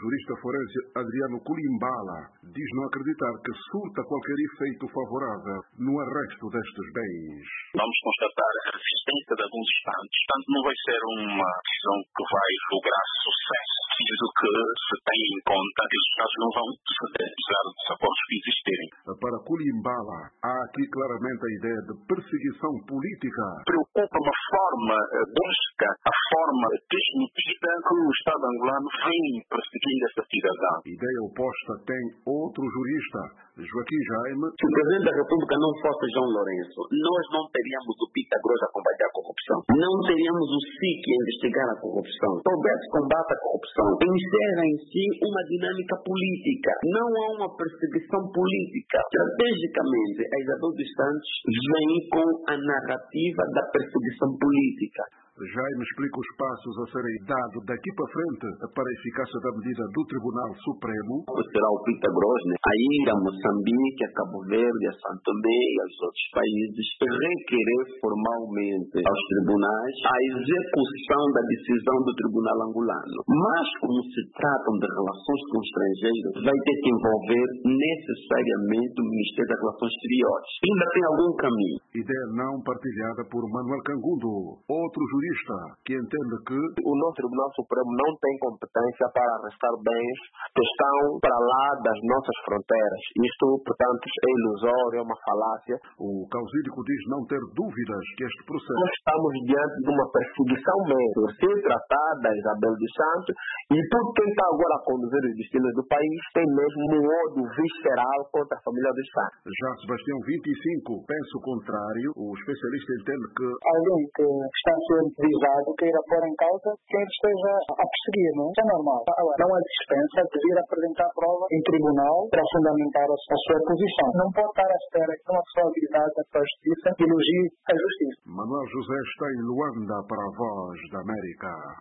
jurista forense Adriano Kulimbala diz não acreditar que surta qualquer efeito favorável no arresto destes bens. Vamos constatar a resistência de alguns instantes. Portanto, não vai ser uma decisão que vai lograr sucesso, preciso que se tenha em conta que os casos não vão suceder, apesar dos acordos que existirem. Para Kulimbala, há aqui claramente a ideia de perseguição política. Preocupa uma forma brusca, a forma desmedida que o Estado angolano vem perseguindo essa cidadã. Ideia oposta tem outro jurista, Joaquim Jaime. Se o Presidente da República não fosse João Lourenço, nós não teríamos o Pita Gross a combater a corrupção. Não teríamos o SIC a investigar a corrupção. Se houvesse combate à corrupção, encerra em si uma dinâmica política. Não há uma perseguição política. Estrategicamente, a Isabel dos Santos vem com a narrativa da perseguição política. Jaime explica os passos a serem dados daqui para frente para a eficácia da medida do Tribunal Supremo. Será o Pita Gross, a ir a Moçambique, a Cabo Verde, a São Tomé e aos outros países, requerer formalmente aos tribunais a execução da decisão do Tribunal angolano. Mas, como se tratam de relações com estrangeiros, vai ter que envolver necessariamente o Ministério das Relações Exteriores. Ainda tem algum caminho. Ideia não partilhada por Manuel Cangundo, outro jurista que entende que o nosso Tribunal Supremo não tem competência para arrestar bens que estão para lá das nossas fronteiras. Isto, portanto, é ilusório, é uma falácia. O causídico diz não ter dúvidas que este processo... Nós estamos diante de uma perseguição mesmo, por se tratar da Isabel dos Santos, e por quem está agora a conduzir os destinos do país tem mesmo um ódio visceral contra a família dos Santos. Já Sebastião 25 pensa o contrário. O especialista entende que alguém que está sendo visado queira pôr em causa quem esteja a perseguir, não é? Isso é normal. Agora, não há dispensa de vir apresentar prova em tribunal para fundamentar a sua posição. Não pode estar à espera que uma pessoa habilitada para a justiça elogie a justiça. Manuel José está em Luanda para a Voz da América.